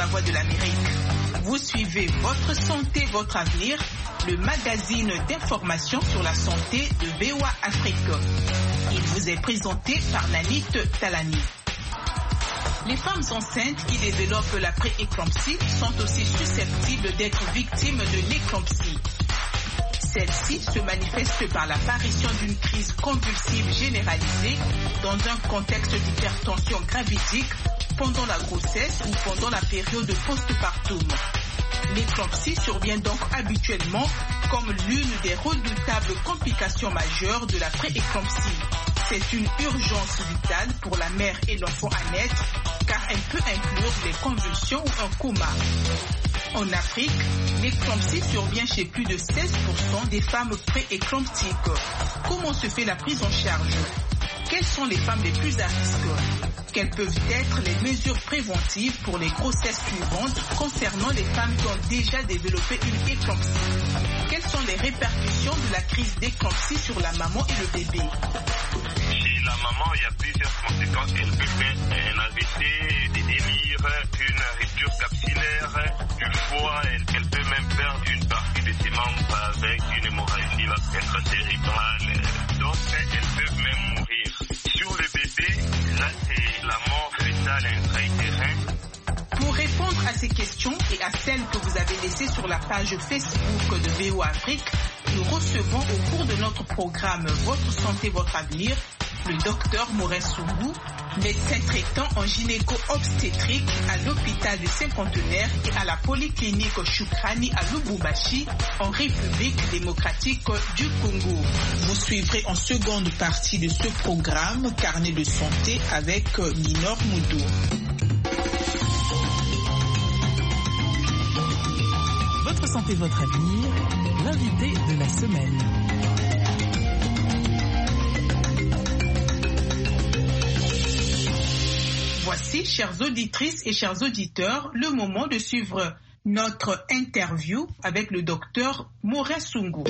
la Voix de l'Amérique. Vous suivez Votre Santé, Votre Avenir, le magazine d'information sur la santé de VOA Afrique. Il vous est présenté par Nanit Talani. Les femmes enceintes qui développent la pré-éclampsie sont aussi susceptibles d'être victimes de l'éclampsie. Celle-ci se manifeste par l'apparition d'une crise convulsive généralisée dans un contexte d'hypertension gravidique pendant la grossesse ou pendant la période postpartum. L'éclampsie survient donc habituellement comme l'une des redoutables complications majeures de la pré-éclampsie. C'est une urgence vitale pour la mère et l'enfant à naître car elle peut inclure des convulsions ou un coma. En Afrique, l'éclampsie survient chez plus de 16% des femmes pré-éclamptiques. Comment se fait la prise en charge? Quelles sont les femmes les plus à risque? Quelles peuvent être les mesures préventives pour les grossesses suivantes concernant les femmes qui ont déjà développé une éclampsie? Quelles sont les répercussions de la crise d'éclampsie sur la maman et le bébé? Chez la maman, il y a plusieurs conséquences. Elle peut faire un AVC, des délires, une rupture capillaire du foie. Elle peut même perdre une partie de ses membres avec une hémorragie intracérébrale. Donc, elles peuvent même mourir. Sur le bébé, là, c'est la mort fétale intra-utérine. Pour répondre à ces questions et à celles que vous avez laissées sur la page Facebook de VOA Afrique, nous recevons au cours de notre programme Votre Santé, Votre Avenir, le docteur Maurice Soungou, médecin traitant en gynéco-obstétrique à l'hôpital du Cinquantenaire et à la polyclinique Shukrani à Lubumbashi, en République démocratique du Congo. Vous suivrez en seconde partie de ce programme Carnet de santé avec Minor Moudou. Votre santé, votre avenir, l'invité de la semaine. Voici, chères auditrices et chers auditeurs, le moment de suivre notre interview avec le docteur Morin Soungou.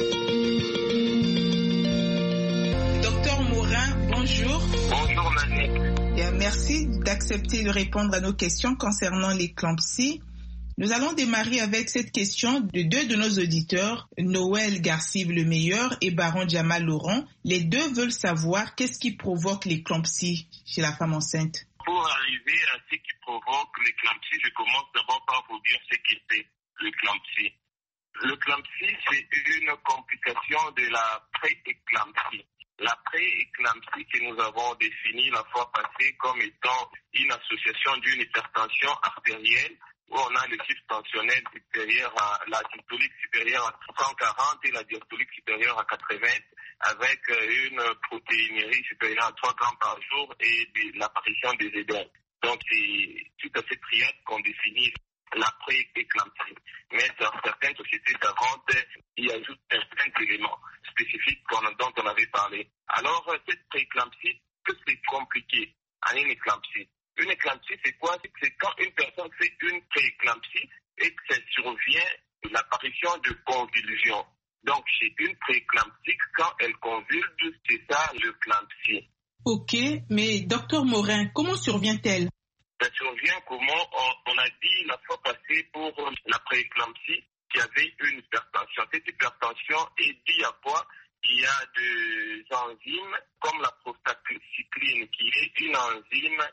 Docteur Morin, bonjour. Bonjour Nanit. Bien, merci d'accepter de répondre à nos questions concernant l'éclampsie. Nous allons démarrer avec cette question de deux de nos auditeurs, Noël Garcive le meilleur et Baron Jamal Laurent. Les deux veulent savoir qu'est-ce qui provoque l'éclampsie chez la femme enceinte. Pour arriver à ce qui provoque l'éclampsie, je commence d'abord par vous dire ce qu'est l'éclampsie. L'éclampsie, c'est une complication de la pré-éclampsie. La pré-éclampsie que nous avons définie la fois passée comme étant une association d'une hypertension artérielle où on a le chiffre tensionnel supérieur à la systolique supérieure à 140 et la diastolique supérieure à 80, avec une protéinurie supérieure à 3 grammes par jour et l'apparition des édèmes. Donc c'est tout à fait triade qu'on définit la pré-éclampsie. Mais dans certaines sociétés savantes, il y ajoute certains éléments spécifiques dont on avait parlé. Alors cette pré-éclampsie, que c'est compliqué à une éclampsie. Une éclampsie, c'est quoi? C'est quand une personne fait une pré-éclampsie et que ça survient l'apparition de convulsions. Donc, chez une pré-éclampsie, quand elle convulse, c'est ça l'éclampsie. Ok, mais docteur Morin, comment survient-elle? Ça survient comment? On a dit la fois passée pour la pré-éclampsie qu'il y avait une hypertension. Cette hypertension est due à quoi? Il y a des enzymes comme la prostacycline qui est une enzyme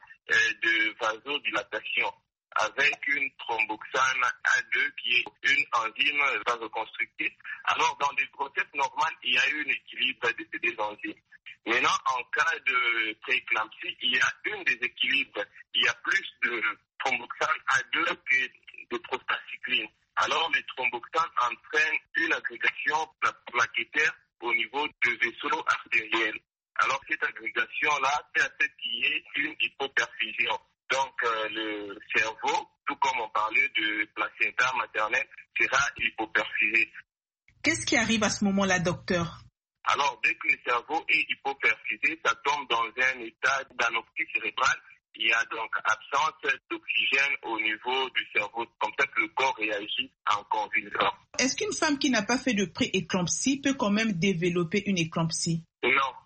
de vasodilatation avec une thromboxane A2 qui est une enzyme vasoconstrictrice. Alors dans des grossesses normales, il y a un équilibre de ces deux enzymes. Maintenant, en cas de prééclampsie, il y a un déséquilibre. Il y a plus de thromboxane A2 que de prostacycline. Alors les thromboxanes entraînent une agrégation plaquettaire au niveau du vaisseau artériel. Alors cette agrégation-là, c'est à ce qui est une hypoperfusion. Donc le cerveau, tout comme on parlait de placenta maternelle, sera hypoperfusé. Qu'est-ce qui arrive à ce moment-là, docteur? Alors dès que le cerveau est hypoperfusé, ça tombe dans un état d'anorexie cérébrale. Il y a donc absence d'oxygène au niveau du cerveau, comme ça que le corps réagit en convulsion. Est-ce qu'une femme qui n'a pas fait de pré-éclampsie peut quand même développer une éclampsie? Non,